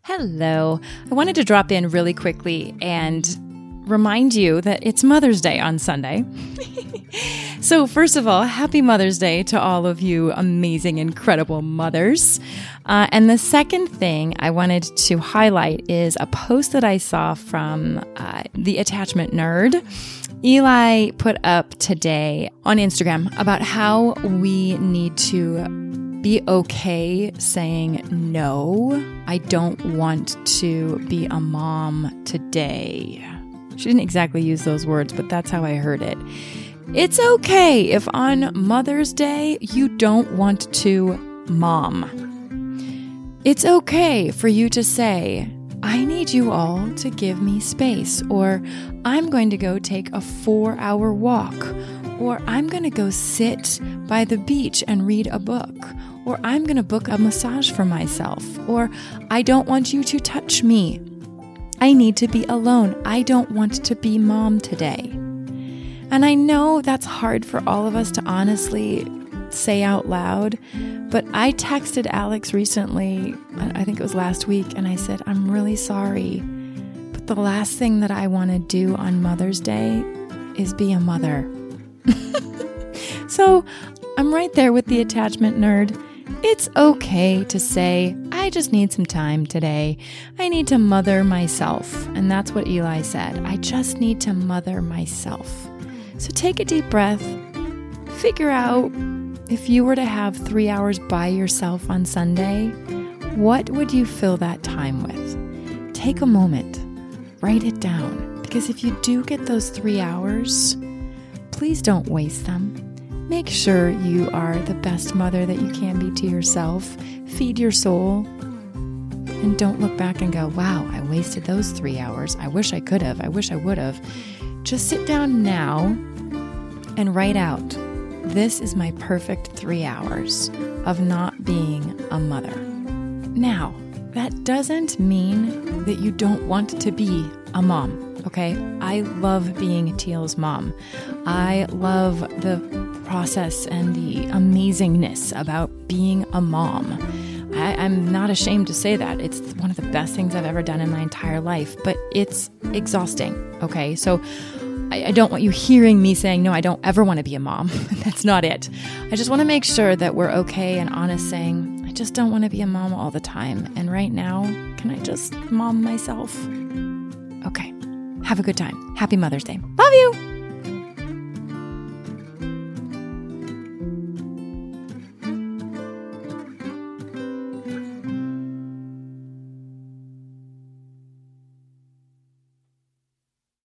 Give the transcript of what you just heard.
Hello. I wanted to drop in really quickly and remind you that it's Mother's Day on Sunday. So first of all, happy Mother's Day to all of you amazing, incredible mothers. And the second thing I wanted to highlight is a post that I saw from the Attachment Nerd. Eli put up today on Instagram about how we need to be okay saying, no, I don't want to be a mom today. She didn't exactly use those words, but that's how I heard it. It's okay if on Mother's Day you don't want to mom. It's okay for you to say, I need you all to give me space, or I'm going to go take a 4-hour walk, or I'm going to go sit by the beach and read a book, or I'm going to book a massage for myself, or I don't want you to touch me. I need to be alone. I don't want to be mom today. And I know that's hard for all of us to honestly say out loud, but I texted Alex recently, I think it was last week, and I said, I'm really sorry, but the last thing that I want to do on Mother's Day is be a mother. So I'm right there with the Attachment Nerd. It's okay to say, I just need some time today. I need to mother myself. And that's what Eli said. I just need to mother myself. So take a deep breath. Figure out if you were to have 3 hours by yourself on Sunday, what would you fill that time with? Take a moment. Write it down. Because if you do get those 3 hours, please don't waste them. Make sure you are the best mother that you can be to yourself. Feed your soul. And don't look back and go, wow, I wasted those 3 hours. I wish I could have. I wish I would have. Just sit down now and write out, this is my perfect 3 hours of not being a mother. Now, that doesn't mean that you don't want to be a mom. Okay, I love being Teal's mom. I love the process and the amazingness about being a mom. I'm not ashamed to say that. It's one of the best things I've ever done in my entire life, but it's exhausting. Okay, so I don't want you hearing me saying, no, I don't ever want to be a mom. That's not it. I just want to make sure that we're okay and honest saying, I just don't want to be a mom all the time. And right now, can I just mom myself? Okay. Have a good time. Happy Mother's Day. Love you.